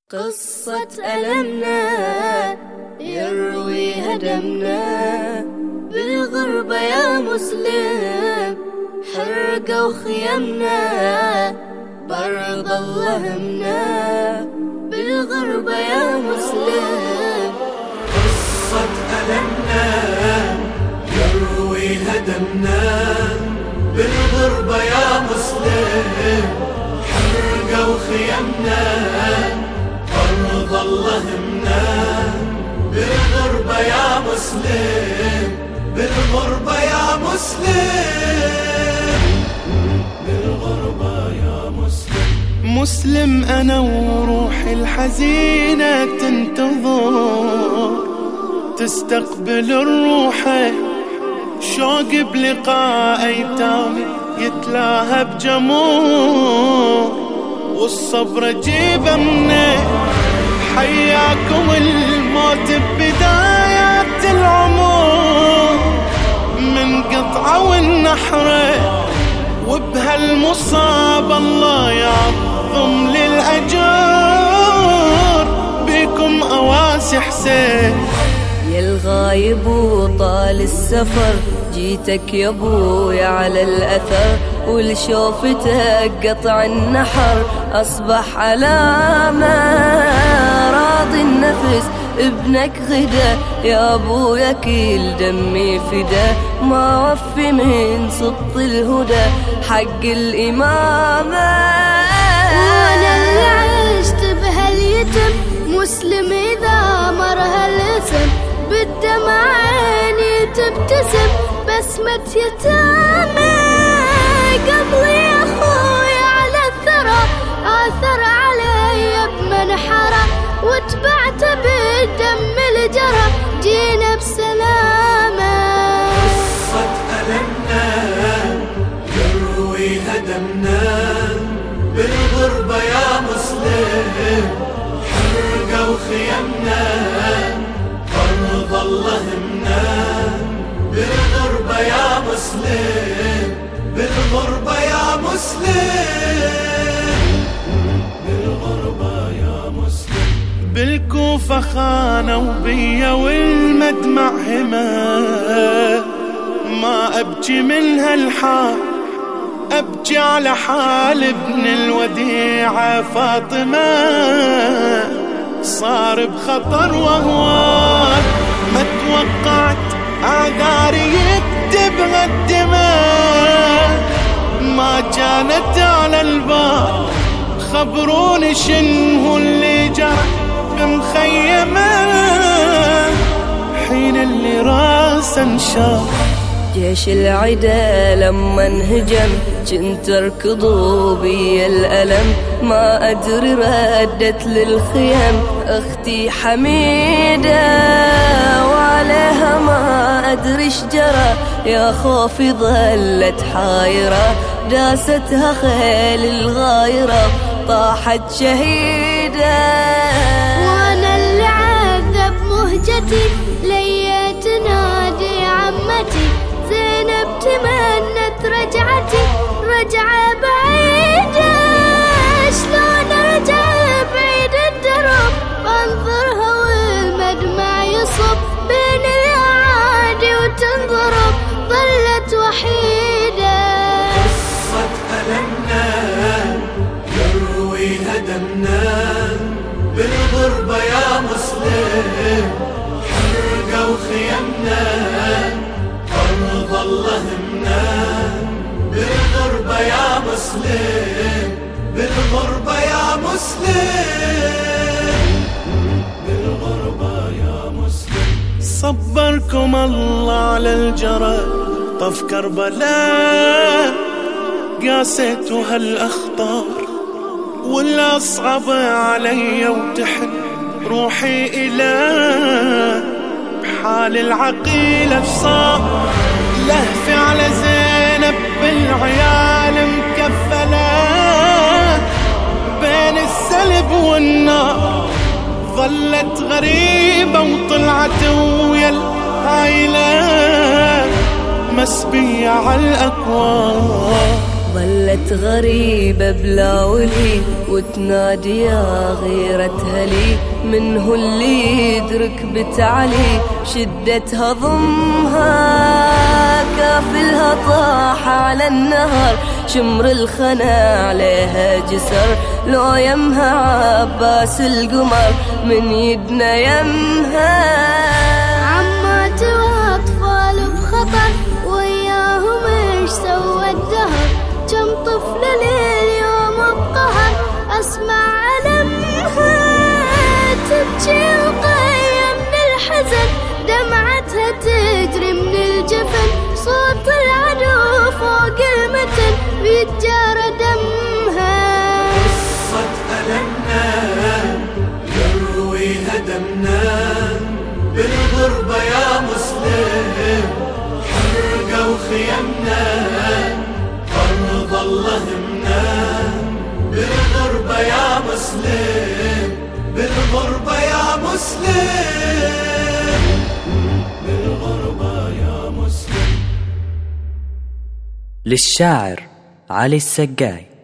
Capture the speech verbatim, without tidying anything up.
قصة ألمنا يروي هدمنا بالغربة يا مسلم، حرقوا خيمنا برض الله همنا بالغربة يا مسلم. قصة ألمنا يروي هدمنا بالغربة يا مسلم، حرقوا خيمنا برض الله همنا بالغربة يا مسلم، بالغربة يا مسلم، بالغربة يا مسلم. مسلم أنا وروحي الحزينة تنتظر تستقبل الروح، شوق بلقاء أيتامي يتلاهى بجمور، والصبر جيبه منه حياكم الموت ببدايات العمر، من قطعة والنحرة وبهالمصاب الله يعظم للأجر، بكم أواسي حسين يا الغايب وطال السفر، جيتك يا ابويا على الأثر، ولشوفتك قطع النحر أصبح علامة، راضي النفس ابنك غدا يا ابويا كل دمي فدا، ما وفي من سبط الهدى حق الإمامة. وانا اللي عشت بهاليتم مسلم إذا مر هالاسم، بالدمع عيني تبتسم بسمة يتامى، قبلي أخوي على الثرى آثر علي بمنحرة، واتبعته بالدم الجرى جينا بسلامة. قصة ألمنا يروي هدمنا بالغربة يا مسلم، حرقوا خيمنا برض الله همنا بالغربة يا مسلم، بالغربة يا مسلم، بالغربة يا مسلم. بالكوفة خانوا بيا والمدمع هما، ما أبكي من هالحال أبكي على حال ابن الوديعة فاطمة، صار بخطر وهوان ما توقعت أعذاري يكتبها الدماء، ما كانت على البال خبروني شنو اللي جرى بمخيمة، حين اللي راسه انشاف جيش العدا لما انهجم كنت اركضوا بي الألم، ما أدري ردت للخيم أختي حميدة، وعليها ما أدري ايش جرى يا خوفي ظلت حايرة، داستها خيل الغايرة طاحت شهيدة. وانا اللي عذب مهجتي ليا تنادي عمتي، زينب تمنت رجعتي رجعة بعيدة، شلون ارجع بعيد الدرب وانظرها والمدمع يصب بين الاعادي وتنضرب ظلت وحيدة. قصة ألمنا يروي هدمنا بالغربة يا مسلم، حرقوا خيمنا برض الله همنا بالغربة يا مسلم، بالغربة يا مسلم، بالغربة يا مسلم. صبركم الله على الجرى طف كربلاء، قاسيتوا هالأخطار والأصعب علي وتحن روحي إله، بحال العقيلة فصار لهفي على زينب بالعيال مكفلة، بين السلب والنار ظلت غريبة وطلعت ويا العائلة مسبية على الأكوان، ظلت غريبة بلا ولي وتنادي يا غيرة هلي، من هو اللي يدرك بتعلي شدتها ضمها، كافلها طاح على النهر شمر الخنا عليها جسر، لو يمها عباس القمر من يدنا يمها. عمات واطفال بخطر وياهم ايش سوى الدهر، كم طفل لليوم بقهر اسمع ألمها، تبكي القية من الحزن دمعتها تجري من الجفن، صوت العدو فوق المتن بيتجارى دمها. قصة ألمنا يرويها دمنا بالغربة يا مسلم، حرقة وخيمنا فرض الله همنا، بالغربة يا مسلم، بالغربة يا مسلم، بالغربة يا مسلم. للشاعر علي السقاي.